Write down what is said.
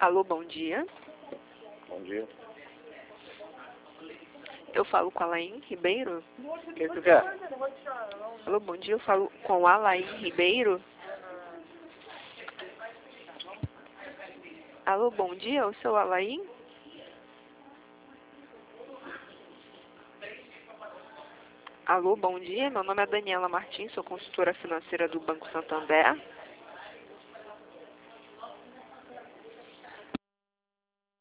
Alô, bom dia. Bom dia. Eu falo com a Alain Ribeiro? O que tu quer? Alô, bom dia. Eu falo com a Alain Ribeiro? Alô, bom dia. Eu sou a Alain? Alô, bom dia. Meu nome é Daniela Martins, sou consultora financeira do Banco Santander.